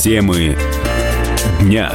Темы дня.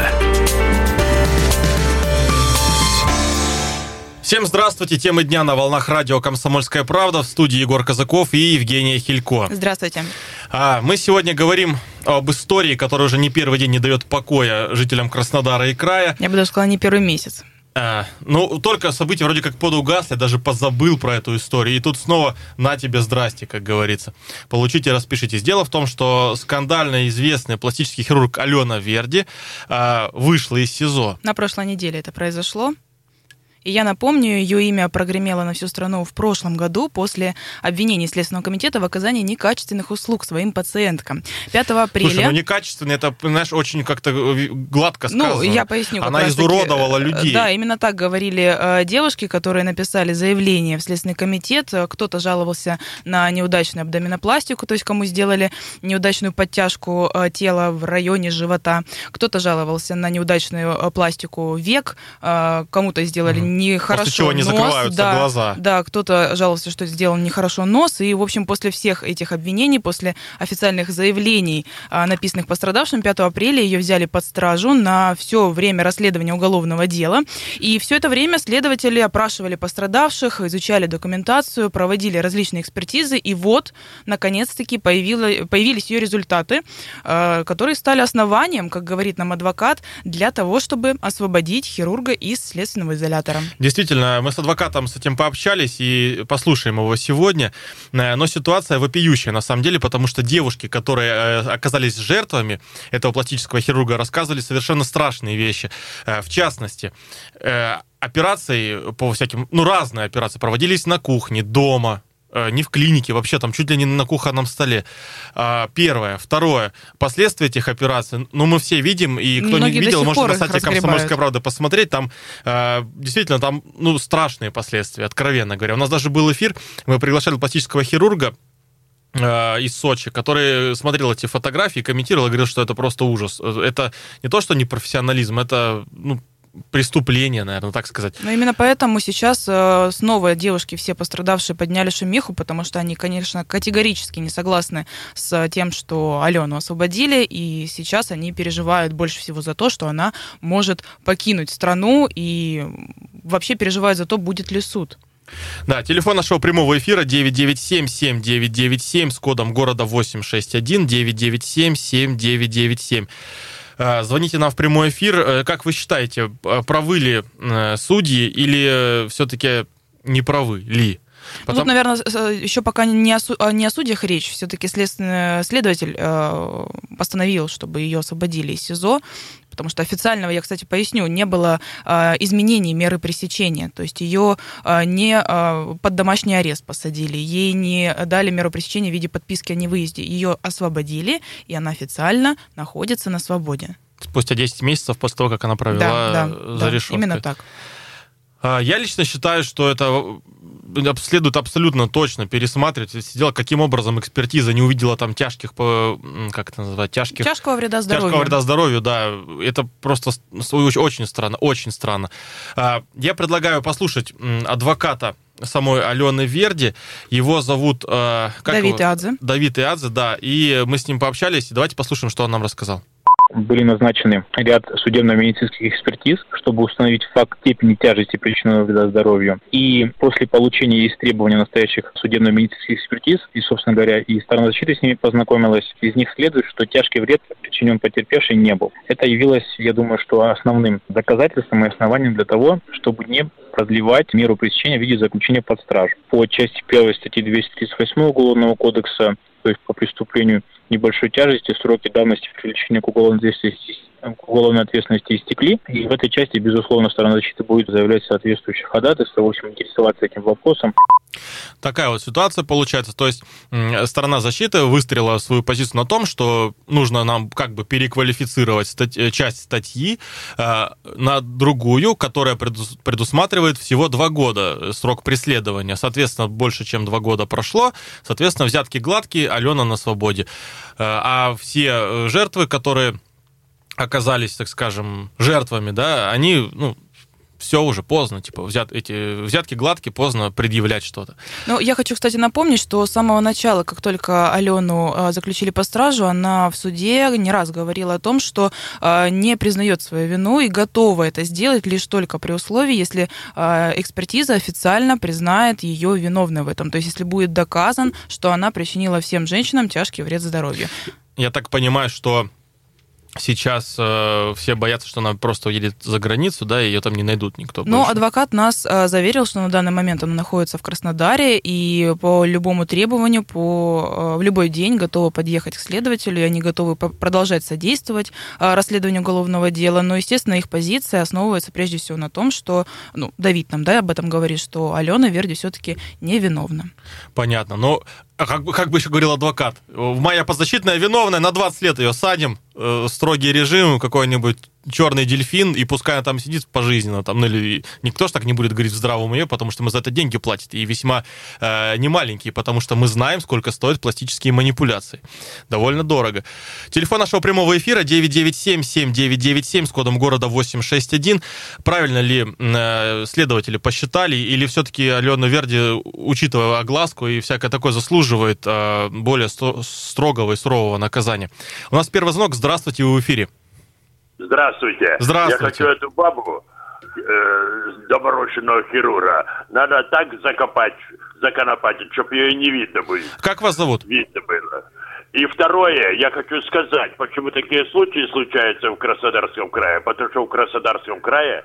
Всем здравствуйте. Темы дня на волнах радио «Комсомольская правда». В студии Егор Казаков и Евгения Хилько. Здравствуйте. Мы сегодня говорим об истории, которая уже не первый день не дает покоя жителям Краснодара и края. Я бы даже сказала, не первый месяц. Только события вроде как подугасли, даже позабыл про эту историю. И тут снова на тебе здрасте, как говорится. Получите, распишитесь. Дело в том, что скандально известный пластический хирург Алена Верди вышла из СИЗО. На прошлой неделе это произошло. И я напомню, ее имя прогремело на всю страну в прошлом году после обвинений Следственного комитета в оказании некачественных услуг своим пациенткам. 5 апреля... Слушай, некачественные, это, знаешь, очень как-то гладко сказано. Я поясню. Она изуродовала людей. Да, именно так говорили девушки, которые написали заявление в Следственный комитет. Кто-то жаловался на неудачную абдоминопластику, то есть кому сделали неудачную подтяжку тела в районе живота. Кто-то жаловался на неудачную пластику век, кому-то сделали нехорошо после чего не закрываются глаза. Да, кто-то жаловался, что сделал нехорошо нос. И, в общем, после всех этих обвинений, после официальных заявлений, написанных пострадавшим, 5 апреля ее взяли под стражу на все время расследования уголовного дела. И все это время следователи опрашивали пострадавших, изучали документацию, проводили различные экспертизы. И вот, наконец-таки, появились ее результаты, которые стали основанием, как говорит нам адвокат, для того, чтобы освободить хирурга из следственного изолятора. Действительно, мы с адвокатом с этим пообщались и послушаем его сегодня. Но ситуация вопиющая, на самом деле, потому что девушки, которые оказались жертвами этого пластического хирурга, рассказывали совершенно страшные вещи. В частности, операции по всяким... разные операции проводились на кухне, дома, не в клинике, вообще там чуть ли не на кухонном столе. Первое. Второе. Последствия этих операций, мы все видим, и кто не видел, может на сайте «Комсомольской правды» посмотреть, там действительно там страшные последствия, откровенно говоря. У нас даже был эфир, мы приглашали пластического хирурга из Сочи, который смотрел эти фотографии, комментировал и говорил, что это просто ужас. Это не то, что не профессионализм, это, преступление, наверное, так сказать. Но именно поэтому сейчас снова девушки, все пострадавшие, подняли шумиху, потому что они, конечно, категорически не согласны с тем, что Алену освободили, и сейчас они переживают больше всего за то, что она может покинуть страну, и вообще переживают за то, будет ли суд. Да, телефон нашего прямого эфира 997-7997 с кодом города 861, 997-7997. Звоните нам в прямой эфир. Как вы считаете, правы ли судьи или все-таки не правы ли? Тут, наверное, еще пока не о судьях речь. Все-таки следователь постановил, чтобы ее освободили из СИЗО, потому что официального, я, кстати, поясню, не было изменений меры пресечения. То есть ее не под домашний арест посадили, ей не дали меру пресечения в виде подписки о невыезде. Ее освободили, и она официально находится на свободе. Спустя 10 месяцев после того, как она провела за решеткой. Именно так. Я лично считаю, что это следует абсолютно точно пересматривать. Дело, каким образом экспертиза не увидела там тяжкого вреда здоровью. Тяжкого вреда здоровью, да. Это просто очень странно, очень странно. Я предлагаю послушать адвоката самой Алены Верди. Его зовут... Давид Иадзе. Давид Иадзе, да. И мы с ним пообщались. Давайте послушаем, что он нам рассказал. Были назначены ряд судебно-медицинских экспертиз, чтобы установить факт степени тяжести причиненного вреда здоровью. И после получения из требования настоящих судебно-медицинских экспертиз, и, собственно говоря, и сторона защиты с ними познакомилась, из них следует, что тяжкий вред причинен потерпевшей не был. Это явилось, я думаю, что основным доказательством и основанием для того, чтобы не продлевать меру пресечения в виде заключения под стражу. По части 1 статьи 238 Уголовного кодекса, то есть по преступлению небольшой тяжести, сроки давности привлечения к уголовной ответственности истекли. И в этой части, безусловно, сторона защиты будет заявлять соответствующее ходатайство, в общем, интересоваться этим вопросом. Такая вот ситуация получается. То есть сторона защиты выстроила свою позицию на том, что нужно нам как бы переквалифицировать часть статьи на другую, которая предусматривает всего 2 года срок преследования. Соответственно, больше, чем 2 года прошло. Соответственно, взятки гладкие, Алена на свободе. А все жертвы, которые оказались, так скажем, жертвами, да, они, все уже поздно, типа, эти взятки гладкие, поздно предъявлять что-то. Ну, я хочу, кстати, напомнить, что с самого начала, как только Алену заключили под стражу, она в суде не раз говорила о том, что не признает свою вину и готова это сделать лишь только при условии, если экспертиза официально признает ее виновной в этом. То есть, если будет доказан, что она причинила всем женщинам тяжкий вред здоровью. Я так понимаю, что сейчас все боятся, что она просто уедет за границу, да, и ее там не найдут никто. Но больше. адвокат нас заверил, что на данный момент она находится в Краснодаре, и по любому требованию, в любой день готова подъехать к следователю, и они готовы продолжать содействовать расследованию уголовного дела. Но, естественно, их позиция основывается прежде всего на том, что, Давид нам, об этом говорит, что Алена Верди все-таки невиновна. Понятно, но как бы еще говорил адвокат, моя подзащитная виновная, на 20 лет ее садим, строгий режим, какой-нибудь черный дельфин, и пускай она там сидит пожизненно, там, или никто ж так не будет говорить в здравом уме, потому что мы за это деньги платим, и весьма немаленькие, потому что мы знаем, сколько стоят пластические манипуляции. Довольно дорого. Телефон нашего прямого эфира 997-7997 с кодом города 861. Правильно ли следователи посчитали, или все-таки Алена Верди, учитывая огласку и всякое такое, заслуживает более строгого и сурового наказания? У нас первый звонок. Здравствуйте, вы в эфире. Здравствуйте. Здравствуйте. Я хочу эту бабу, доморощенного хирурга, надо так законопатить, чтобы ее не видно было. Как вас зовут? Видно было. И второе, я хочу сказать, почему такие случаи случаются в Краснодарском крае. Потому что в Краснодарском крае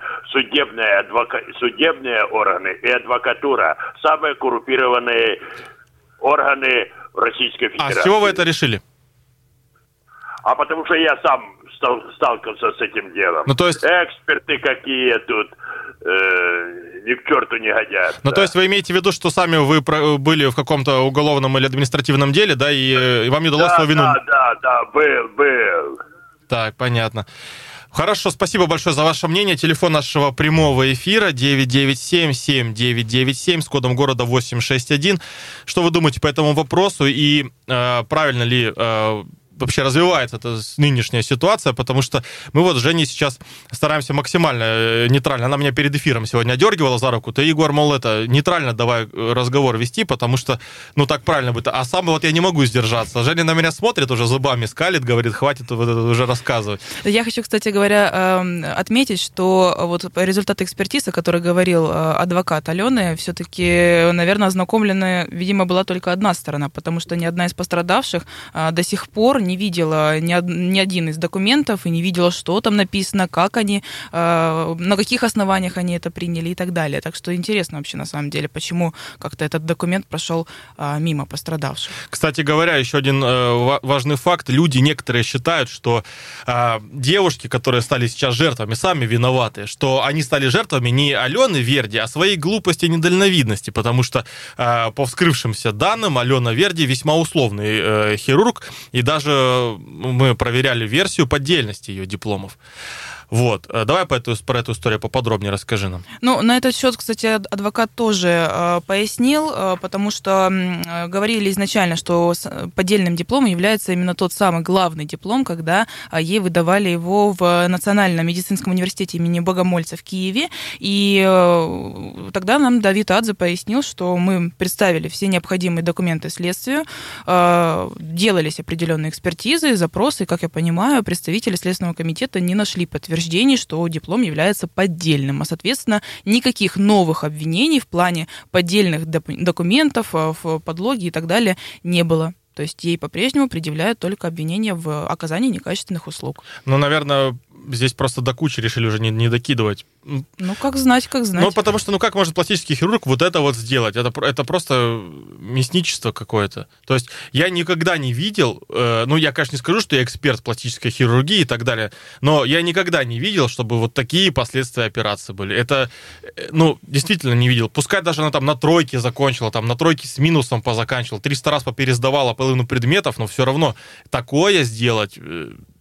судебные органы и адвокатура самые коррумпированные органы Российской Федерации. А с чего вы это решили? А потому что я сам сталкивался с этим делом. Ну, то есть... Эксперты какие тут ни к черту не годятся. Ну, то есть вы имеете в виду, что сами вы были в каком-то уголовном или административном деле, да, и вам не удалось свою вину... Да, был. Так, понятно. Хорошо, спасибо большое за ваше мнение. Телефон нашего прямого эфира 997-7997 с кодом города 861. Что вы думаете по этому вопросу и правильно ли... вообще развивается эта нынешняя ситуация, потому что мы вот с Женей сейчас стараемся максимально нейтрально. Она меня перед эфиром сегодня одергивала за руку. Ты, Егор, мол, нейтрально давай разговор вести, потому что, так правильно будет. А сам вот я не могу сдержаться. Женя на меня смотрит, уже зубами скалит, говорит, хватит уже рассказывать. Я хочу, кстати говоря, отметить, что вот результаты экспертизы, о которых говорил адвокат Алены, все-таки, наверное, ознакомлена, видимо, была только одна сторона, потому что ни одна из пострадавших до сих пор не видела ни один из документов и не видела, что там написано, как они, на каких основаниях они это приняли и так далее. Так что интересно вообще на самом деле, почему как-то этот документ прошел мимо пострадавших. Кстати говоря, еще один важный факт. Люди некоторые считают, что девушки, которые стали сейчас жертвами, сами виноваты, что они стали жертвами не Алены Верди, а своей глупости и недальновидности, потому что по вскрывшимся данным Алена Верди весьма условный хирург, и даже мы проверяли версию поддельности ее дипломов. Вот. Давай про эту историю поподробнее расскажи нам. На этот счет, кстати, адвокат тоже пояснил, потому что говорили изначально, что поддельным дипломом является именно тот самый главный диплом, когда ей выдавали его в Национальном медицинском университете имени Богомольца в Киеве. И тогда нам Давид Адзе пояснил, что мы представили все необходимые документы следствию, делались определенные экспертизы, запросы, и, как я понимаю, представители Следственного комитета не нашли подтверждений, что диплом является поддельным, а, соответственно, никаких новых обвинений в плане поддельных документов, в подлоге и так далее не было. То есть ей по-прежнему предъявляют только обвинения в оказании некачественных услуг. Наверное, здесь просто до кучи решили уже не докидывать. Как знать. Потому что, как может пластический хирург вот это вот сделать? Это просто мясничество какое-то. То есть я никогда не видел, я, конечно, не скажу, что я эксперт пластической хирургии и так далее, но я никогда не видел, чтобы вот такие последствия операции были. Это, действительно не видел. Пускай даже она там на тройке закончила, там на тройке с минусом позаканчивала, 300 раз попересдавала половину предметов, но все равно такое сделать...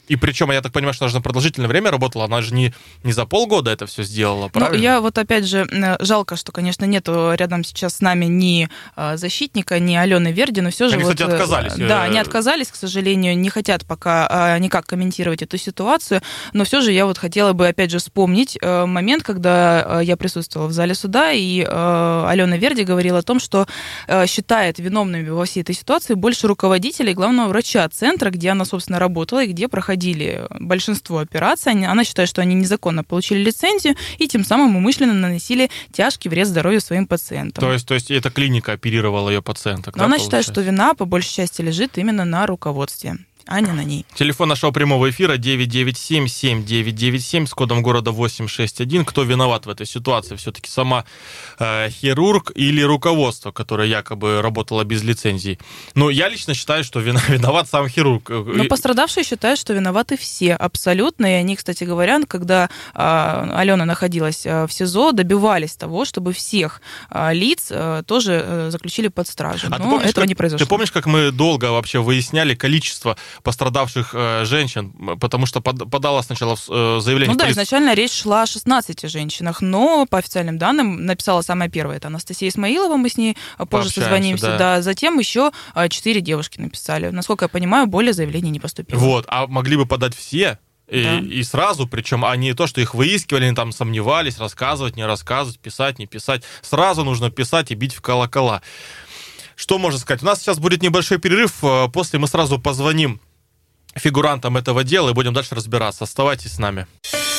И причем, я так понимаю, что она же на продолжительное время работала, она же не за полгода это все сделала, правильно? Ну, я вот опять же, жалко, что, конечно, нету рядом сейчас с нами ни защитника, ни Алены Верди, но все же... Они, кстати, отказались. Да, они отказались, к сожалению, не хотят пока никак комментировать эту ситуацию, но все же я вот хотела бы, опять же, вспомнить момент, когда я присутствовала в зале суда, и Алена Верди говорила о том, что считает виновными во всей этой ситуации больше руководителей главного врача центра, где она, собственно, работала и где проходили большинство операций. Она считает, что они незаконно получили лицензию и тем самым умышленно наносили тяжкий вред здоровью своим пациентам. То есть эта клиника оперировала ее пациенток, но да, она получается? считает, что вина по большей части лежит именно на руководстве, а не на ней. Телефон нашего прямого эфира 997-7997 с кодом города 861. Кто виноват в этой ситуации? Все-таки сама хирург или руководство, которое якобы работало без лицензии? Ну, я лично считаю, что виноват сам хирург. Но пострадавшие считают, что виноваты все абсолютно. И они, кстати говоря, когда Алена находилась в СИЗО, добивались того, чтобы всех лиц тоже заключили под стражу. Но помнишь, этого не произошло. Ты помнишь, как мы долго вообще выясняли количество пострадавших женщин, потому что подала сначала заявление... Ну да, изначально речь шла о 16 женщинах, но по официальным данным написала самая первая, это Анастасия Исмаилова, мы с ней позже созвонимся, да. Затем еще 4 девушки написали. Насколько я понимаю, более заявлений не поступило. Вот, а могли бы подать все, и сразу, причем, а не то, что их выискивали, они там сомневались, рассказывать, не рассказывать, писать, не писать. Сразу нужно писать и бить в колокола. Что можно сказать? У нас сейчас будет небольшой перерыв, после мы сразу позвоним фигурантам этого дела и будем дальше разбираться. Оставайтесь с нами.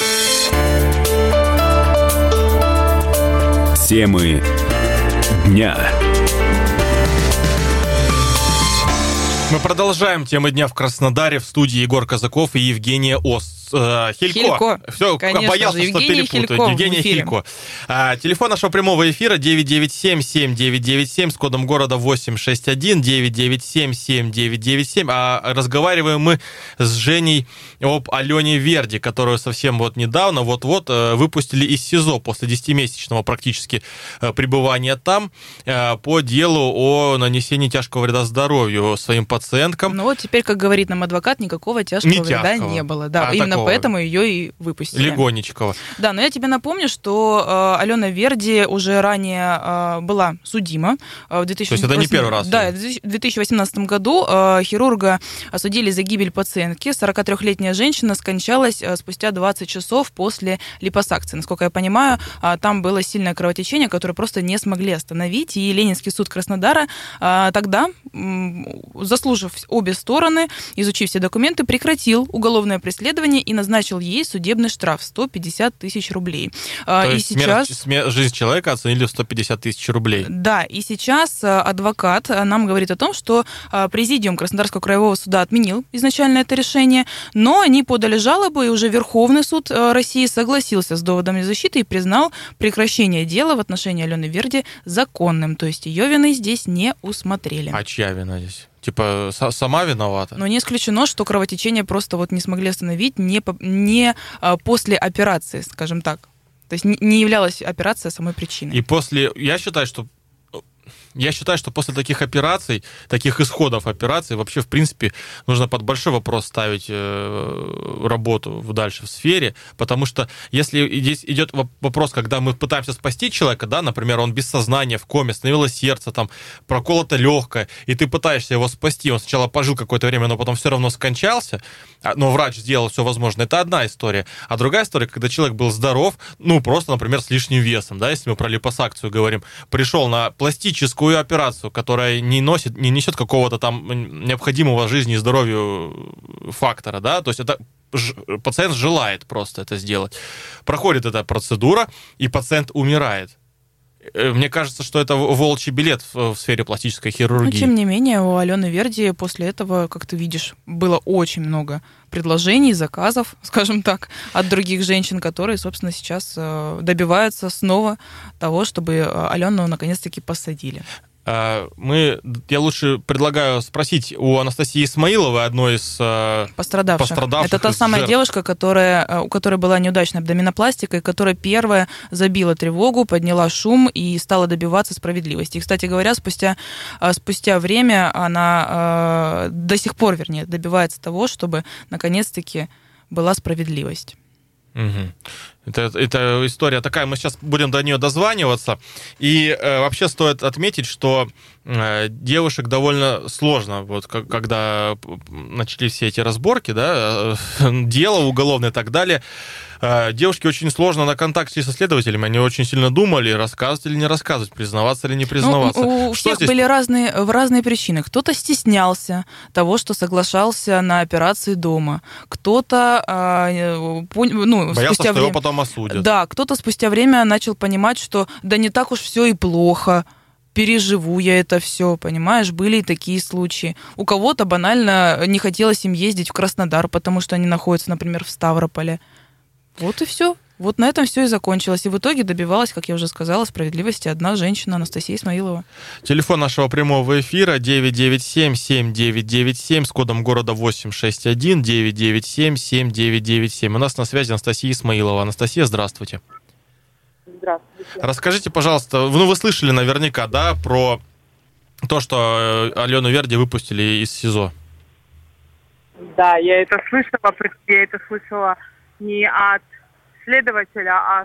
Темы дня. Мы продолжаем темы дня в Краснодаре. В студии Егор Казаков и Евгения Хилько. Все, конечно, боялся, что перепутаю. Евгения Хилько. Телефон нашего прямого эфира 997-7997 с кодом города 861, 997-7997. А разговариваем мы с Женей об Алене Верди, которую совсем вот недавно, вот-вот выпустили из СИЗО после 10-месячного практически пребывания там по делу о нанесении тяжкого вреда здоровью своим пациенткам. Ну вот теперь, как говорит нам адвокат, никакого тяжкого вреда не было. Да, именно поэтому ее и выпустили. Легонечкого. Да, но я тебе напомню, что Алена Верди уже ранее была судима. В 2018... То есть это не первый раз? Да, в 2018 году хирурга осудили за гибель пациентки. 43-летняя женщина скончалась спустя 20 часов после липосакции. Насколько я понимаю, там было сильное кровотечение, которое просто не смогли остановить. И Ленинский суд Краснодара тогда, заслужив обе стороны, изучив все документы, прекратил уголовное преследование и назначил ей судебный штраф 150 тысяч рублей. То есть жизнь человека оценили в 150 тысяч рублей. Да, и сейчас адвокат нам говорит о том, что президиум Краснодарского краевого суда отменил изначально это решение, но они подали жалобу, и уже Верховный суд России согласился с доводами защиты и признал прекращение дела в отношении Алены Верди законным. То есть ее вины здесь не усмотрели. А чья вина здесь? Типа сама виновата? Но не исключено, что кровотечение просто вот не смогли остановить не после операции, скажем так. То есть не являлась операция самой причиной. И я считаю, что после таких операций, таких исходов операций, вообще, в принципе, нужно под большой вопрос ставить работу дальше в сфере, потому что если здесь идет вопрос, когда мы пытаемся спасти человека, да, например, он без сознания, в коме, остановилось сердце, там, проколото легкое, и ты пытаешься его спасти, он сначала пожил какое-то время, но потом все равно скончался, но врач сделал все возможное, это одна история. А другая история, когда человек был здоров, ну, просто, например, с лишним весом, да, если мы про липосакцию говорим, пришел на пластическую операцию, которая не несет какого-то там необходимого жизни и здоровью фактора, да, то есть это пациент желает просто это сделать. Проходит эта процедура, и пациент умирает. Мне кажется, что это волчий билет в сфере пластической хирургии. Но, тем не менее, у Алены Верди после этого, как ты видишь, было очень много предложений, заказов, скажем так, от других женщин, которые, собственно, сейчас добиваются снова того, чтобы Алену наконец-таки посадили. Я лучше предлагаю спросить у Анастасии Исмаиловой, одной из пострадавших. Это та самая девушка, у которой была неудачная абдоминопластика, и которая первая забила тревогу, подняла шум и стала добиваться справедливости. И, кстати говоря, спустя время она до сих пор, добивается того, чтобы наконец-таки была справедливость. Угу. Это история такая, мы сейчас будем до нее дозваниваться. И вообще стоит отметить, что девушек довольно сложно, вот когда начались все эти разборки, да, дело уголовное и так далее. Девушке очень сложно на контакте со следователями, они очень сильно думали, рассказывать или не рассказывать, признаваться или не признаваться. У всех были разные причины. Кто-то стеснялся того, что соглашался на операции дома. Кто-то боялся, что его потом осудят. Да, кто-то спустя время начал понимать, что да не так уж все и плохо. Переживу я это все, понимаешь, были и такие случаи. У кого-то банально не хотелось им ездить в Краснодар, потому что они находятся, например, в Ставрополе. Вот и все. Вот на этом все и закончилось. И в итоге добивалась, как я уже сказала, справедливости одна женщина, Анастасия Исмаилова. Телефон нашего прямого эфира 997-7997 с кодом города 861 997-7997. У нас на связи Анастасия Исмаилова. Анастасия, здравствуйте. Здравствуйте. Расскажите, пожалуйста, вы слышали наверняка, да, про то, что Алену Верди выпустили из СИЗО? Да, я это слышала не от следователя, а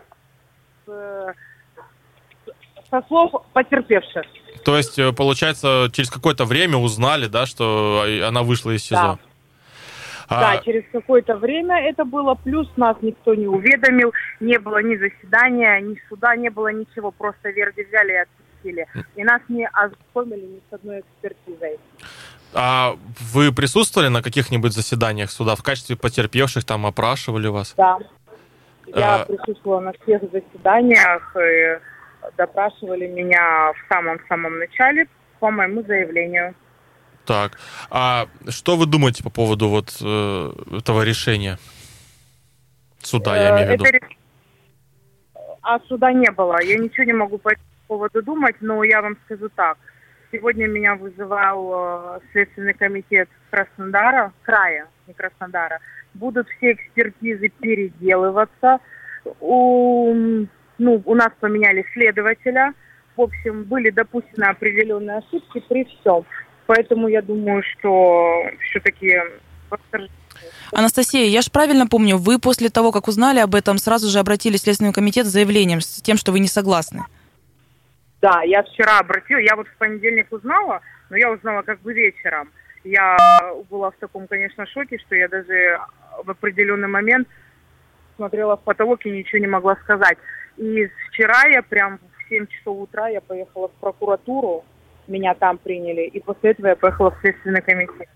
со слов потерпевших. То есть, получается, через какое-то время узнали, да, что она вышла из СИЗО? Да. Да, через какое-то время это было, плюс нас никто не уведомил, не было ни заседания, ни суда, не было ничего, просто Верди взяли и отпустили. И нас не ознакомили ни с одной экспертизой. А вы присутствовали на каких-нибудь заседаниях суда в качестве потерпевших, там опрашивали вас? Да, я присутствовала на всех заседаниях, и допрашивали меня в самом начале по моему заявлению. Так, а что вы думаете по поводу вот этого решения суда, я имею в виду? А суда не было, я ничего не могу по этому поводу думать, но я вам скажу так. Сегодня меня вызывал Следственный комитет Краснодара, края, не Краснодара. Будут все экспертизы переделываться. У нас поменяли следователя. В общем, были допущены определенные ошибки при всем. Поэтому я думаю, что все-таки... Анастасия, я же правильно помню, вы после того, как узнали об этом, сразу же обратились в Следственный комитет с заявлением, с тем, что вы не согласны? Да, я вчера обратилась, я вот в понедельник узнала, но я узнала как бы вечером. Я была в таком, конечно, шоке, что я даже в определенный момент смотрела в потолок и ничего не могла сказать. И вчера я прям в 7 часов утра я поехала в прокуратуру, меня там приняли, и после этого я поехала в Следственный комитет.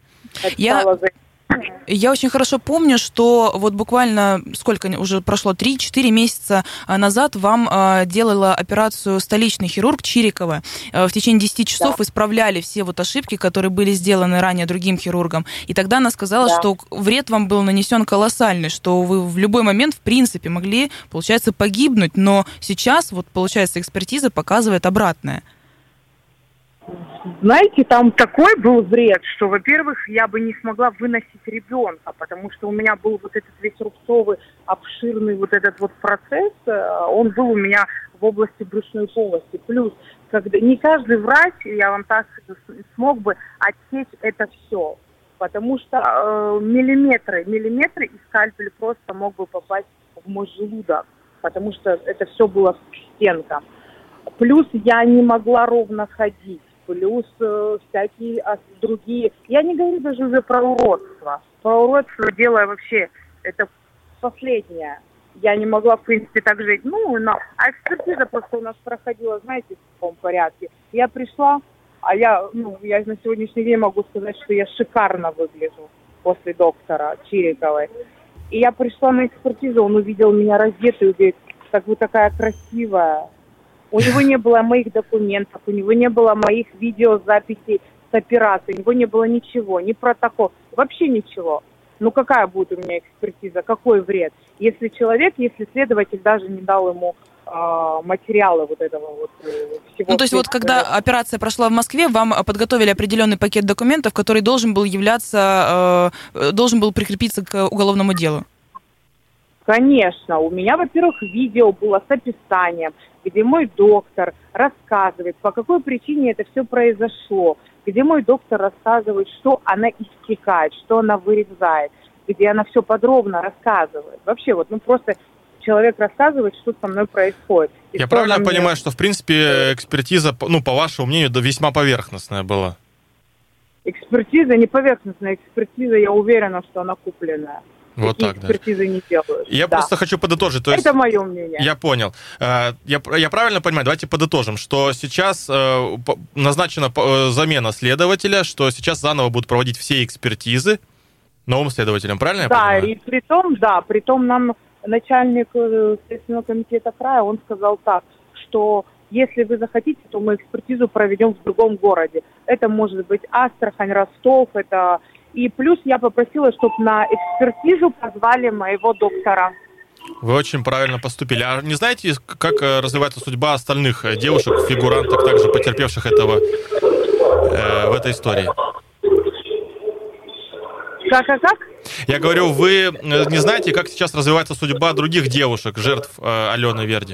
Я очень хорошо помню, что вот буквально, сколько уже прошло, 3-4 месяца назад вам делала операцию столичный хирург Чирикова. В течение 10 часов исправляли все вот ошибки, которые были сделаны ранее другим хирургом. И тогда она сказала, что вред вам был нанесен колоссальный, что вы в любой момент, в принципе, могли, получается, погибнуть. Но сейчас, вот, получается, экспертиза показывает обратное. Знаете, там такой был вред, что, во-первых, я бы не смогла выносить ребенка, потому что у меня был вот этот весь рубцовый, обширный вот этот вот процесс, он был у меня в области брюшной полости. Плюс, когда не каждый врач, я вам так скажу, смог бы отсечь это все, потому что миллиметры и скальпель просто мог бы попасть в мой желудок, потому что это все было стенка. Плюс я не могла ровно ходить. Плюс всякие другие... Я не говорю даже уже про уродство. Про уродство дело вообще, это последнее. Я не могла, в принципе, так жить. А экспертиза просто у нас проходила, знаете, в каком порядке. Я пришла, а я на сегодняшний день могу сказать, что я шикарно выгляжу после доктора Чириковой. И я пришла на экспертизу, он увидел меня раздетую и говорит, как вы такая красивая. У него не было моих документов, у него не было моих видеозаписей с операции, у него не было ничего, ни протокол, вообще ничего. Какая будет у меня экспертиза, какой вред? Если следователь даже не дал ему материалы вот этого вот всего. Ну, то есть вот когда операция прошла в Москве, вам подготовили определенный пакет документов, который должен был прикрепиться к уголовному делу? Конечно. У меня, во-первых, видео было с описанием, где мой доктор рассказывает, по какой причине это все произошло, где мой доктор рассказывает, что она истекает, что она вырезает, где она все подробно рассказывает. Вообще, вот, просто человек рассказывает, что со мной происходит. Я правильно понимаю, что, в принципе, экспертиза, по вашему мнению, весьма поверхностная была? Экспертиза не поверхностная, экспертиза, я уверена, что она купленная. Вот такие так, экспертизы не делают. Я просто хочу подытожить. То есть, это мое мнение. Я понял. Я правильно понимаю, давайте подытожим, что сейчас назначена замена следователя, что сейчас заново будут проводить все экспертизы новым следователем, правильно я понимаю? И притом нам начальник Следственного комитета края, он сказал так, что если вы захотите, то мы экспертизу проведем в другом городе. Это может быть Астрахань, Ростов, это... И плюс я попросила, чтобы на экспертизу позвали моего доктора. Вы очень правильно поступили. А не знаете, как развивается судьба остальных девушек, фигуранток, также потерпевших этого в этой истории? Как? Я говорю, вы не знаете, как сейчас развивается судьба других девушек, жертв Алены Верди?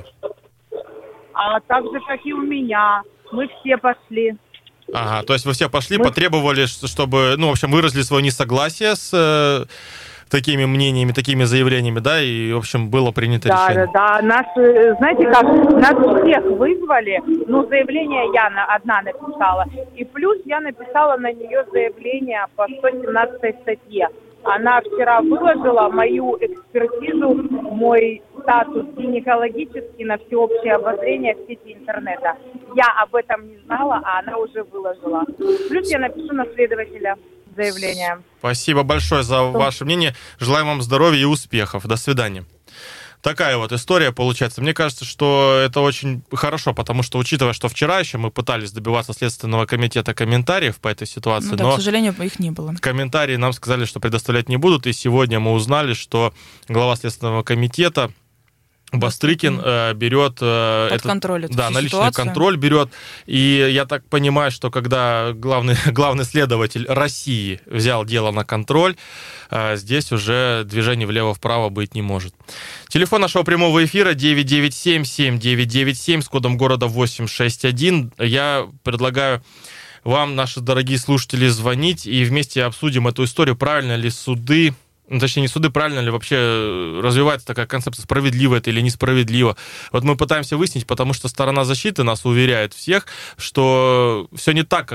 А так же, как и у меня. Мы все пошли. Ага, то есть вы все пошли, потребовали, чтобы, в общем, выразили свое несогласие с такими мнениями, такими заявлениями, да, и, в общем, было принято решение. Да, нас, знаете как, нас всех вызвали, заявление я одна написала, и плюс я написала на нее заявление по 117 статье. Она вчера выложила мою экспертизу, мой статус гинекологический на всеобщее обозрение в сети интернета. Я об этом не знала, а она уже выложила. Плюс я напишу на следователя заявление. Спасибо большое за ваше мнение. Желаем вам здоровья и успехов. До свидания. Такая вот история получается. Мне кажется, что это очень хорошо, потому что, учитывая, что вчера еще мы пытались добиваться Следственного комитета комментариев по этой ситуации, но, к сожалению, их не было. Комментарии нам сказали, что предоставлять не будут, и сегодня мы узнали, что глава Следственного комитета Бастрыкин берет контроль наличный ситуацию. Контроль берет. И я так понимаю, что когда главный следователь России взял дело на контроль, здесь уже движений влево-вправо быть не может. Телефон нашего прямого эфира 997-7997 с кодом города 861. Я предлагаю вам, наши дорогие слушатели, звонить и вместе обсудим эту историю. Правильно ли суды, точнее, не суды, правильно ли вообще развивается такая концепция, справедливо это или несправедливо. Вот мы пытаемся выяснить, потому что сторона защиты нас уверяет всех, что все не так,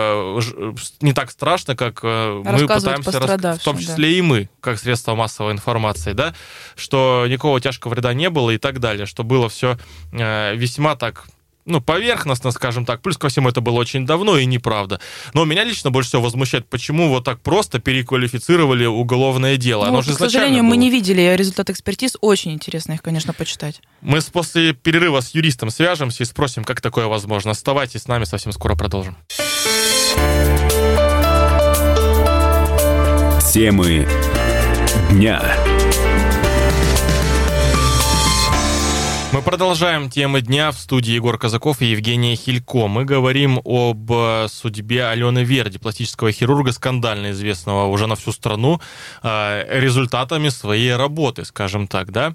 не так страшно, как мы пытаемся, в том числе и мы, как средство массовой информации, да, что никакого тяжкого вреда не было и так далее, что было все весьма так... поверхностно, скажем так. Плюс ко всему, это было очень давно и неправда. Но меня лично больше всего возмущает, почему вот так просто переквалифицировали уголовное дело. Оно же к сожалению, мы не видели результат экспертиз. Очень интересно их, конечно, почитать. Мы после перерыва с юристом свяжемся и спросим, как такое возможно. Оставайтесь с нами, совсем скоро продолжим. Темы дня. Мы продолжаем темы дня. В студии Егор Казаков и Евгения Хилько. Мы говорим об судьбе Алены Верди, пластического хирурга, скандально известного уже на всю страну, результатами своей работы, скажем так, да.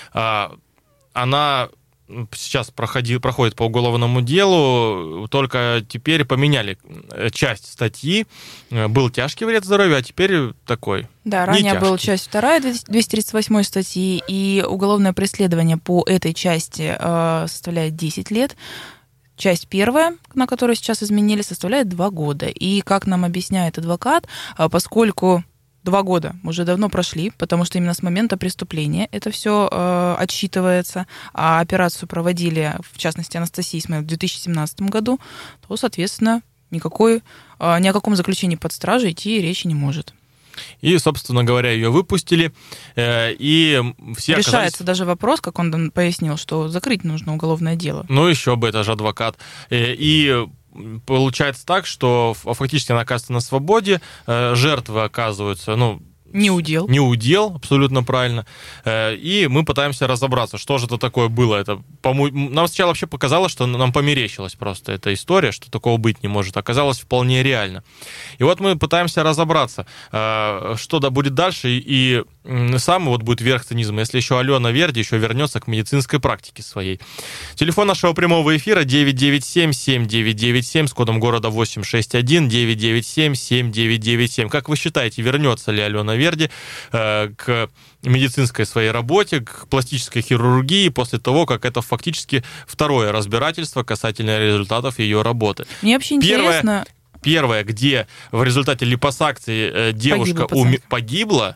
Она сейчас проходит по уголовному делу, только теперь поменяли часть статьи. Был тяжкий вред здоровью, а теперь такой. Да, ранее была часть 2 238 статьи, и уголовное преследование по этой части составляет 10 лет. Часть 1, на которую сейчас изменили, составляет 2 года. И, как нам объясняет адвокат, поскольку 2 года уже давно прошли, потому что именно с момента преступления это все отсчитывается, а операцию проводили, в частности, Анастасии в 2017 году, то, соответственно, ни о каком заключении под стражей идти речи не может. И, собственно говоря, ее выпустили, и все решается даже вопрос, как он пояснил, что закрыть нужно уголовное дело. Еще бы, это же адвокат. И получается так, что фактически она оказывается на свободе, жертвы оказываются, Не удел. Не удел, абсолютно правильно. И мы пытаемся разобраться, что же это такое было. Это, нам сначала вообще показалось, что нам померещилась просто эта история, что такого быть не может. Оказалось вполне реально. И вот мы пытаемся разобраться, что да будет дальше. И самый вот будет верх цинизма, если еще Алена Верди еще вернется к медицинской практике своей. Телефон нашего прямого эфира 997-7997 с кодом города 861 997-7997. Как вы считаете, вернется ли Алена Верди к медицинской своей работе, к пластической хирургии после того, как это фактически второе разбирательство касательно результатов ее работы? Мне вообще интересно... Первое, где в результате липосакции девушка погибла,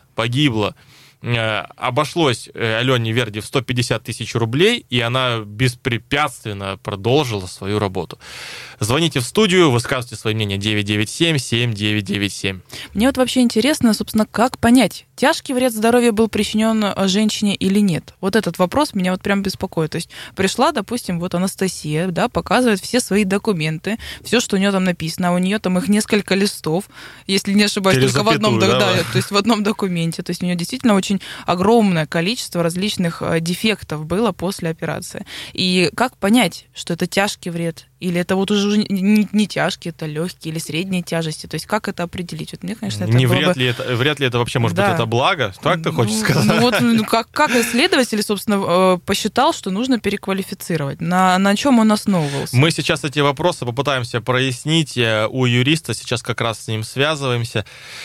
обошлось Алене Верди в 150 тысяч рублей, и она беспрепятственно продолжила свою работу. Звоните в студию, высказывайте свое мнение 997-7997. Мне вот вообще интересно, собственно, как понять, тяжкий вред здоровью был причинен женщине или нет. Вот этот вопрос меня вот прям беспокоит. То есть пришла, допустим, вот Анастасия, да, показывает все свои документы, все, что у нее там написано, а у нее там их несколько листов, если не ошибаюсь, только в одном, то есть в одном документе. То есть у нее действительно очень огромное количество различных дефектов было после операции. И как понять, что это тяжкий вред? Или это вот уже не тяжкий, это легкий или средней тяжести? То есть как это определить? Вот мне, конечно, это вряд ли это вообще может быть это благо? Так ты хочешь сказать? Ну вот как исследователь, собственно, посчитал, что нужно переквалифицировать? На чем он основывался? Мы сейчас эти вопросы попытаемся прояснить у юриста. Сейчас как раз с ним связываемся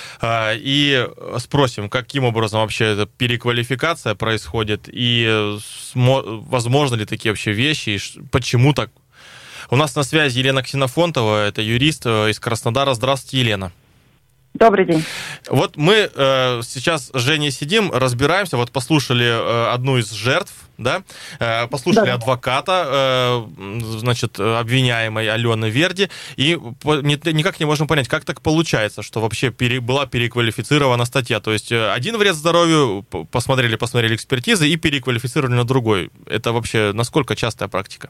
и спросим, каким образом вообще эта переквалификация происходит и возможно ли такие вообще вещи, и почему так. У нас на связи Елена Ксенофонтова, это юрист из Краснодара. Здравствуйте, Елена. Добрый день. Вот мы сейчас с Женей сидим, разбираемся, вот послушали одну из жертв, да, послушали адвоката, значит, обвиняемой Алены Верди, и никак не можем понять, как так получается, что вообще была переквалифицирована статья. То есть один вред здоровью, посмотрели экспертизы и переквалифицировали на другой. Это вообще насколько частая практика?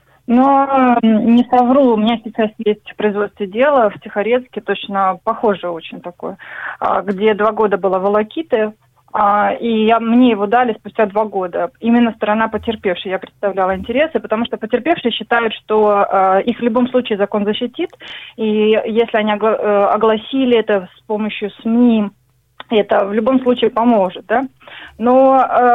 Но не совру, у меня сейчас есть в производстве дела в Тихорецке, точно похожее очень такое, где 2 года было волокиты, и мне его дали спустя 2 года. Именно сторона потерпевшей, я представляла интересы, потому что потерпевшие считают, что их в любом случае закон защитит, и если они огласили это с помощью СМИ, это в любом случае поможет, да. Но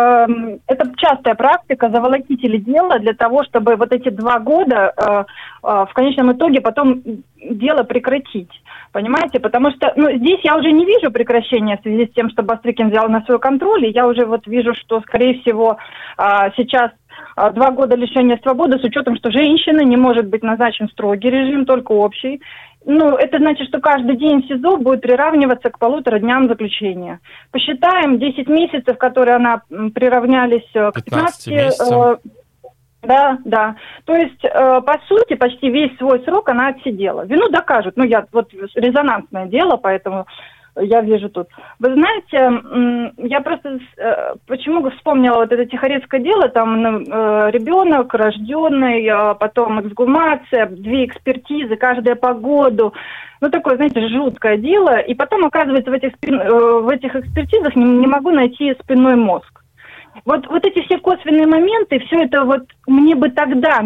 это частая практика, заволокители дела для того, чтобы вот эти 2 года в конечном итоге потом дело прекратить. Понимаете? Потому что здесь я уже не вижу прекращения в связи с тем, что Бастрыкин взял на свой контроль, и я уже вот вижу, что, скорее всего, сейчас 2 года лишения свободы с учетом, что женщина не может быть назначен строгий режим, только общий. Это значит, что каждый день в СИЗО будет приравниваться к 1,5 дням заключения. Посчитаем, 10 месяцев, которые она приравнялись к 15 месяцев. Да. То есть, по сути, почти весь свой срок она отсидела. Вину докажут. Резонансное дело, поэтому я вижу тут. Вы знаете, я просто почему вспомнила вот это тихорецкое дело, там ребенок рожденный, потом эксгумация, 2 экспертизы, каждая по году. Такое, знаете, жуткое дело. И потом, оказывается, в этих экспертизах не могу найти спинной мозг. Вот эти все косвенные моменты, все это меня бы тогда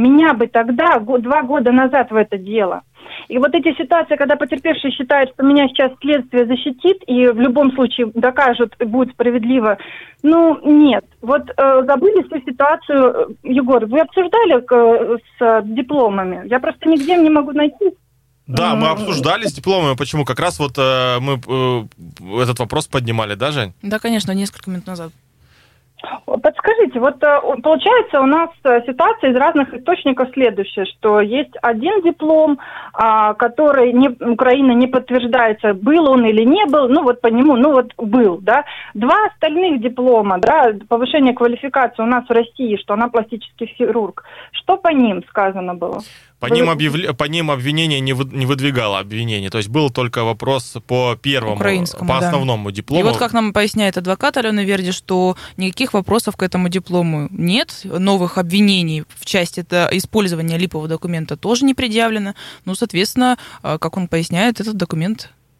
2 года назад в это дело. И вот эти ситуации, когда потерпевший считает, что меня сейчас следствие защитит и в любом случае докажут, будет справедливо, нет. Забыли всю ситуацию, Егор, вы обсуждали с дипломами? Я просто нигде не могу найти. Да, мы обсуждали с дипломами. Почему? Как раз мы этот вопрос поднимали, да, Жень? Да, конечно, несколько минут назад. Подскажите, получается у нас ситуация из разных источников следующая, что есть один диплом, который Украина не подтверждается, был он или не был, по нему, был, да. 2 остальных диплома, да, повышение квалификации у нас в России, что она пластический хирург. Что по ним сказано было? По ним обвинение не выдвигало обвинение. То есть был только вопрос по первому, по основному диплому. И как нам поясняет адвокат Алены Верди, что никаких вопросов к этому диплому нет, новых обвинений в части использования липового документа тоже не предъявлено. Соответственно, как он поясняет, этот документ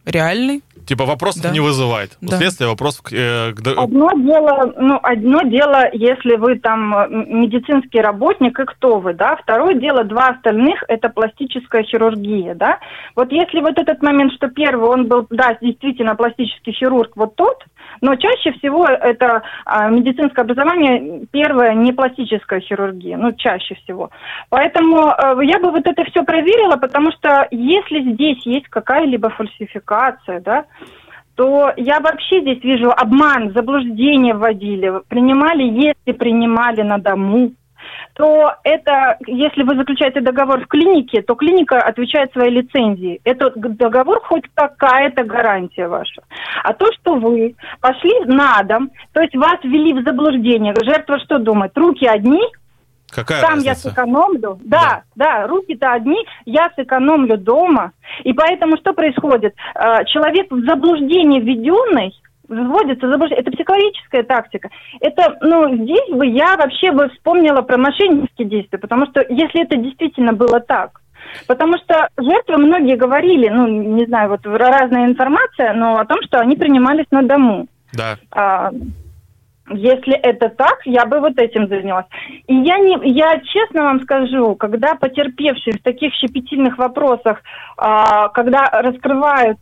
реальный. Типа вопросов не вызывает. У следствия вопросов... Одно дело, если вы там медицинский работник, и кто вы, да? Второе дело, два остальных, это пластическая хирургия, да? Вот если вот этот момент, что первый, он был, да, действительно пластический хирург, вот тот, но чаще всего это медицинское образование, первое, не пластическая хирургия, ну, чаще всего. Поэтому я бы вот это все проверила, потому что если здесь есть какая-либо фальсификация, да, то я вообще здесь вижу обман, заблуждение вводили, если принимали на дому, то это, если вы заключаете договор в клинике, то клиника отвечает своей лицензии. Это договор хоть какая-то гарантия ваша. А то, что вы пошли на дом, то есть вас ввели в заблуждение, жертва что думает? Руки одни, какая там разница? я сэкономлю. Да, руки-то одни, я сэкономлю дома. И поэтому что происходит? Человек в заблуждение введенный, вводится заблуждение. Это психологическая тактика. Это, здесь бы я вообще бы вспомнила про мошеннические действия, потому что если это действительно было так, потому что жертвы многие говорили, не знаю, вот разная информация, но о том, что они принимались на дому. Да. Если это так, я бы вот этим занялась. И я честно вам скажу, когда потерпевшие в таких щепетильных вопросах, когда раскрывают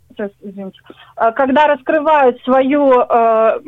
свое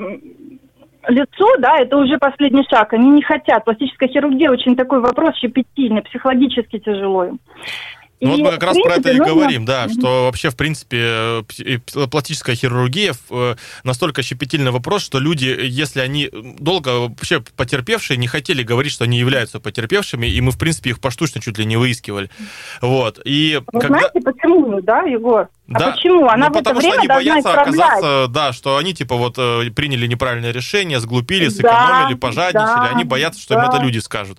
лицо, да, это уже последний шаг. Они не хотят. Пластическая хирургия очень такой вопрос щепетильный, психологически тяжело им. Вот мы как раз про это и говорим, да, что вообще, в принципе, пластическая хирургия настолько щепетильный вопрос, что люди, если они долго вообще потерпевшие, не хотели говорить, что они являются потерпевшими, и мы, в принципе, их поштучно чуть ли не выискивали. Вот. И знаете, почему, да, Егор? Да, почему? Она в это время должна боятся оказаться, да, что они, типа, вот приняли неправильное решение, сглупили, сэкономили, пожадничали, они боятся, что им это люди скажут.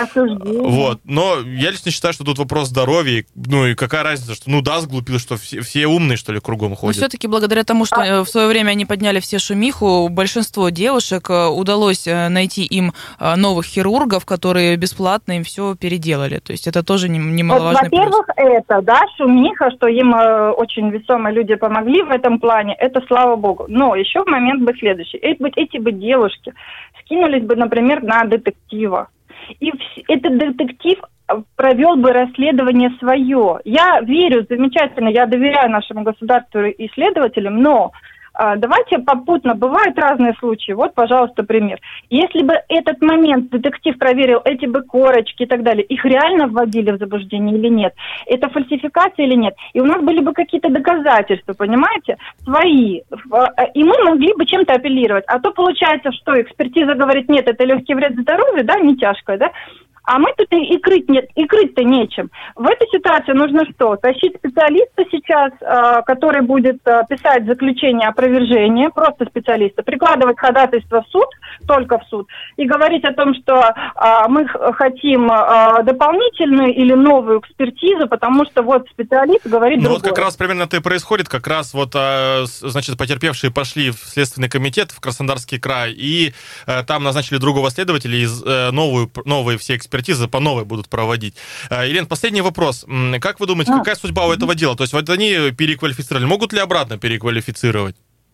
Вот. Но я лично считаю, что тут вопрос здоровья, и какая разница, что, сглупил, что все умные, что ли, кругом ходят. Но все-таки благодаря тому, что в свое время они подняли все шумиху, большинство девушек удалось найти им новых хирургов, которые бесплатно им все переделали. То есть это тоже немаловажный плюс. Во-первых, это, да, шумиха, что им очень весомые люди помогли в этом плане, это слава богу. Но еще момент бы следующий. Эти бы девушки скинулись бы, например, на детектива. И этот детектив провел бы расследование свое. Я верю, замечательно, я доверяю нашему государству и следователям, но давайте попутно, бывают разные случаи. Вот, пожалуйста, пример. Если бы этот момент детектив проверил, эти бы корочки и так далее, их реально вводили в заблуждение или нет? Это фальсификация или нет? И у нас были бы какие-то доказательства, понимаете, свои. И мы могли бы чем-то апеллировать. А то получается, что экспертиза говорит, нет, это легкий вред здоровью, да, не тяжкое, да? А мы тут и крыть-то нечем. В этой ситуации нужно что? Тащить специалиста сейчас, который будет писать заключение опровержения, просто специалиста, прикладывать ходатайство в суд, только в суд, и говорить о том, что мы хотим дополнительную или новую экспертизу, потому что вот специалист говорит другое. Вот как раз примерно это и происходит, как раз вот, значит, потерпевшие пошли в Следственный комитет в Краснодарский край, и там назначили другого следователя, и новые все экспертизы по новой будут проводить. Елена, последний вопрос. Как вы думаете, какая судьба у этого дела? То есть вот они переквалифицировали. Могут ли обратно переквалифицировать?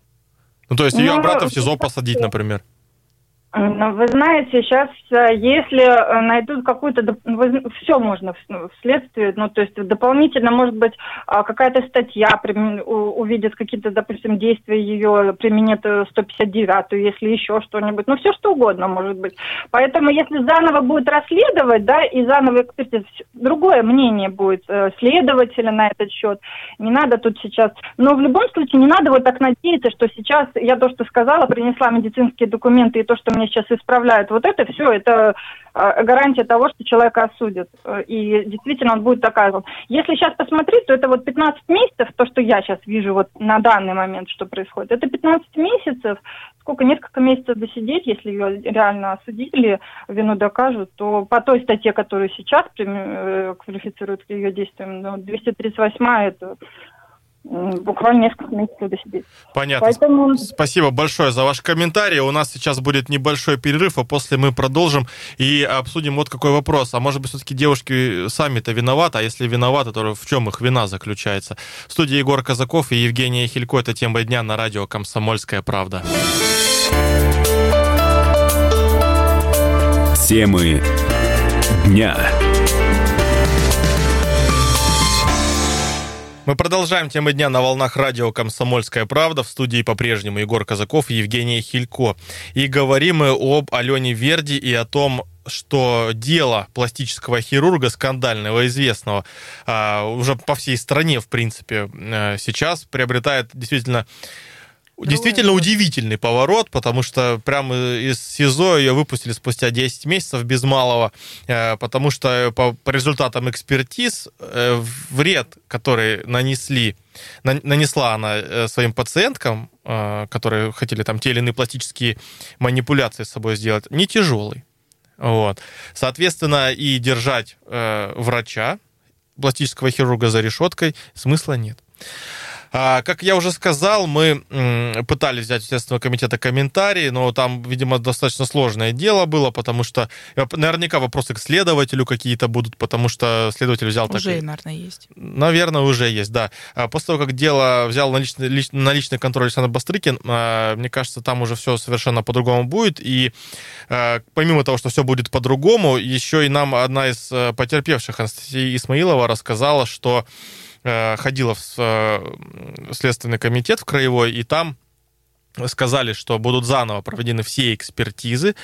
То есть ее обратно в СИЗО посадить, например? Вы знаете, сейчас, если найдут какую-то... Все можно в следствии, то есть дополнительно, может быть, какая-то статья увидит какие-то, допустим, действия ее, применят 159-ю, если еще что-нибудь. Все что угодно может быть. Поэтому, если заново будет расследовать, да, и заново экспертиза, другое мнение будет следователя на этот счет. Не надо тут сейчас... Но в любом случае не надо вот так надеяться, что сейчас я то, что сказала, принесла медицинские документы, и то, что мне сейчас исправляют, вот это все, это гарантия того, что человека осудят. И действительно он будет доказан. Если сейчас посмотреть, то это вот 15 месяцев, то, что я сейчас вижу вот на данный момент, что происходит, это 15 месяцев, несколько месяцев досидеть, если ее реально осудили, вину докажут, то по той статье, которую сейчас квалифицируют к ее действиям, 238-я, это буквально несколько месяцев до сидеть. Понятно. Поэтому... Спасибо большое за ваш комментарий. У нас сейчас будет небольшой перерыв, а после мы продолжим и обсудим вот какой вопрос. А может быть, все-таки девушки сами-то виноваты? А если виноваты, то в чем их вина заключается? В студии Егор Казаков и Евгения Хилько. Это тема дня на радио «Комсомольская правда». Темы дня. Мы продолжаем темы дня на волнах радио «Комсомольская правда». В студии по-прежнему Егор Казаков и Евгения Хилько. И говорим мы об Алене Верди и о том, что дело пластического хирурга, скандального, известного, уже по всей стране, в принципе, сейчас приобретает действительно удивительный поворот, потому что прямо из СИЗО ее выпустили спустя 10 месяцев без малого, потому что по результатам экспертиз вред, который нанесла она своим пациенткам, которые хотели там те или иные пластические манипуляции с собой сделать, не тяжелый. Вот. Соответственно, и держать врача, пластического хирурга за решеткой смысла нет. Как я уже сказал, мы пытались взять у Следственного комитета комментарии, но там, видимо, достаточно сложное дело было, потому что наверняка вопросы к следователю какие-то будут, потому что следователь взял... Уже, наверное, есть. Наверное, уже есть, да. После того, как дело взял на личный контроль Александр Бастрыкин, мне кажется, там уже все совершенно по-другому будет, и помимо того, что все будет по-другому, еще и нам одна из потерпевших, Анастасия Исмаилова, рассказала, что ходила в Следственный комитет в краевой, и там сказали, что будут заново проведены все экспертизы,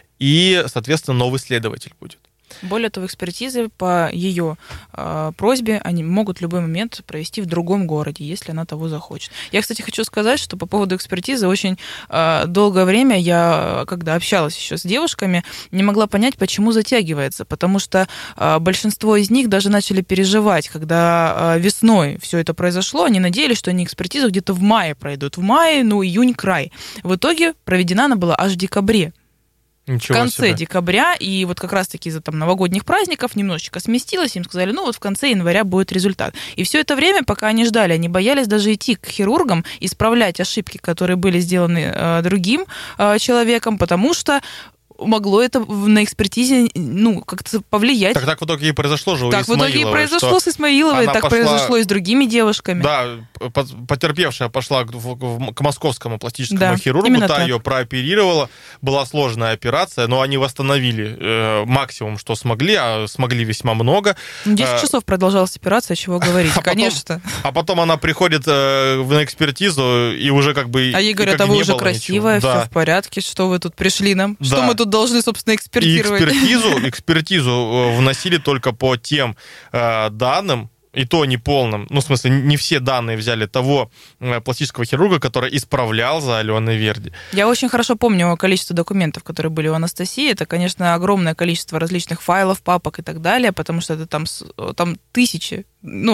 и, соответственно, новый следователь будет. Более того, экспертизы по ее просьбе они могут в любой момент провести в другом городе, если она того захочет. Я, кстати, хочу сказать, что по поводу экспертизы очень долгое время я, когда общалась еще с девушками, не могла понять, почему затягивается, потому что большинство из них даже начали переживать, когда весной все это произошло, они надеялись, что они экспертизу где-то в мае пройдут. В мае, июнь край. В итоге проведена она была аж в декабре. Ничего в конце себе. Декабря, и вот как раз-таки из-за новогодних праздников немножечко сместилось, им сказали, в конце января будет результат. И все это время, пока они ждали, они боялись даже идти к хирургам, исправлять ошибки, которые были сделаны другим человеком, потому что могло это на экспертизе, как-то повлиять. Так в итоге и произошло же у Так Исмаиловой. в итоге и произошло с Исмаиловой, так произошло и с другими девушками. Да, потерпевшая пошла к московскому пластическому хирургу, та ее прооперировала, была сложная операция, но они восстановили максимум, что смогли, а смогли весьма много. 10 часов продолжалась операция, чего говорить, конечно. А потом она приходит на экспертизу, и уже А ей говорят, вы уже красивая, все в порядке, что вы тут пришли нам, что мы тут должны, собственно, экспертировать. И экспертизу вносили только по тем данным, и то неполным, в смысле, не все данные взяли того пластического хирурга, который исправлял за Аленой Верди. Я очень хорошо помню количество документов, которые были у Анастасии. Это, конечно, огромное количество различных файлов, папок и так далее, потому что это там тысячи,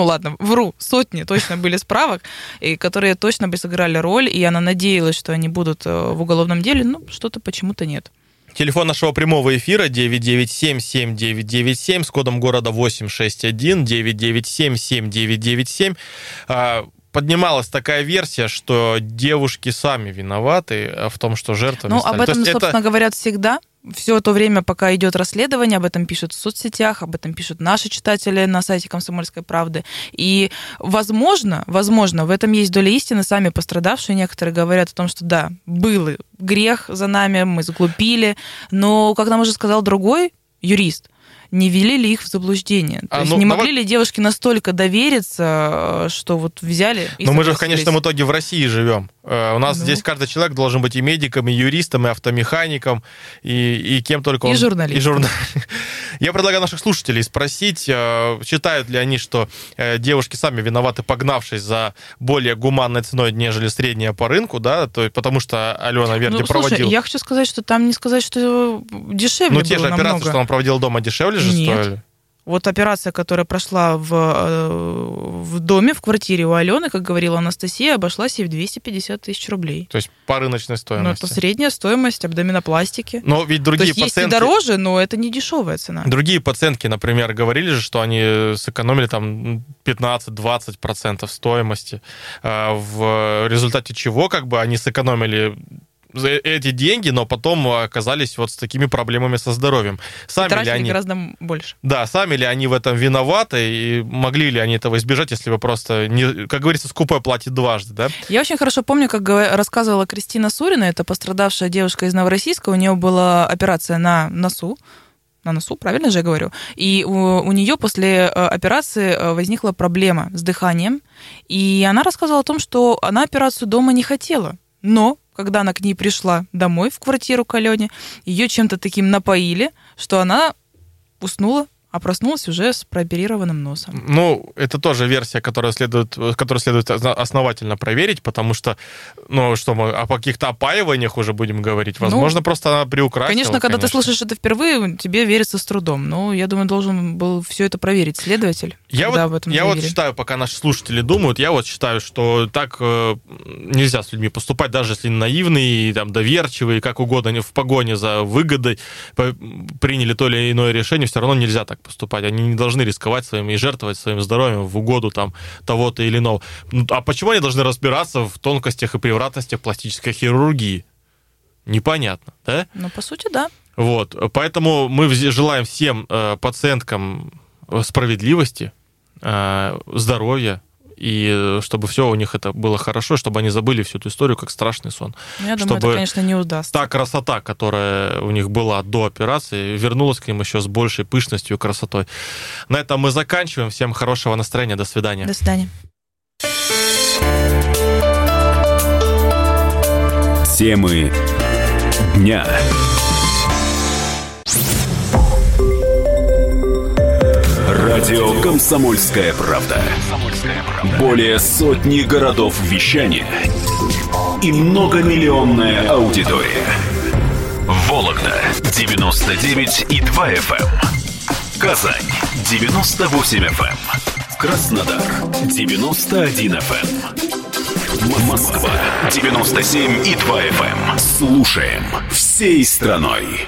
сотни точно были справок, и которые точно бы сыграли роль, и она надеялась, что они будут в уголовном деле, что-то почему-то нет. Телефон нашего прямого эфира 997-7997 с кодом города 861, 997-7997. Поднималась такая версия, что девушки сами виноваты в том, что жертвами стали. Об этом, собственно, говорят всегда. Все то время, пока идет расследование, об этом пишут в соцсетях, об этом пишут наши читатели на сайте «Комсомольской правды». И, возможно, в этом есть доля истины. Сами пострадавшие некоторые говорят о том, что да, был грех за нами, мы заглупили. Но, как нам уже сказал другой юрист, не ввели ли их в заблуждение? То есть не могли ли девушки настолько довериться, что взяли и Но мы же в конечном итоге в России живем. У нас здесь каждый человек должен быть и медиком, и юристом, и автомехаником, и кем только он... И журналистом. Я предлагаю наших слушателей спросить, считают ли они, что девушки сами виноваты, погнавшись за более гуманной ценой, нежели средняя по рынку, да, потому что Алена Верди проводила... Слушай, я хочу сказать, что там не сказать, что дешевле было те же намного. операции, что он проводил дома, дешевле же стоили? Вот операция, которая прошла в доме, в квартире у Алены, как говорила Анастасия, обошлась ей в 250 тысяч рублей. То есть по рыночной стоимости. Ну, это средняя стоимость абдоминопластики. Но ведь другие То есть пациентки... есть и дороже, но это не дешевая цена. Другие пациентки, например, говорили же, что они сэкономили там 15-20% стоимости, в результате чего как бы они сэкономили эти деньги, но потом оказались вот с такими проблемами со здоровьем. Сами тратили ли они... гораздо больше. Да, сами ли они в этом виноваты, и могли ли они этого избежать, если бы просто, не, как говорится, скупой платит дважды, да? Я очень хорошо помню, как рассказывала Кристина Сурина, это пострадавшая девушка из Новороссийска, у нее была операция на носу, правильно же я говорю? И у нее после операции возникла проблема с дыханием, и она рассказывала о том, что она операцию дома не хотела, но когда она к ней пришла домой, в квартиру к Алене, ее чем-то таким напоили, что она уснула, а проснулась уже с прооперированным носом. Ну, это тоже версия, которую следует основательно проверить, потому что, ну, что мы о каких-то опаиваниях уже будем говорить. Возможно, просто она приукрасила. Конечно, когда ты слышишь это впервые, тебе верится с трудом. Но я думаю, должен был все это проверить следователь. Я вот считаю, пока наши слушатели думают, я вот считаю, что так нельзя с людьми поступать, даже если наивные, там, доверчивые, как угодно, они в погоне за выгодой приняли то или иное решение, все равно нельзя так поступать. Они не должны рисковать своим и жертвовать своим здоровьем в угоду там того-то или иного. А почему они должны разбираться в тонкостях и превратностях пластической хирургии? Непонятно, да? Ну, по сути, да. Вот. Поэтому мы желаем всем пациенткам справедливости, здоровья, и чтобы все у них это было хорошо, чтобы они забыли всю эту историю как страшный сон. Я думаю, это, конечно, не удастся. Та красота, которая у них была до операции, вернулась к ним еще с большей пышностью и красотой. На этом мы заканчиваем. Всем хорошего настроения. До свидания. До свидания. Темы дня. Радио «Комсомольская правда». Более сотни городов вещания и многомиллионная аудитория. Вологда 99,2 FM. Казань 98 FM. Краснодар 91 FM. Москва 97,2 FM. Слушаем всей страной.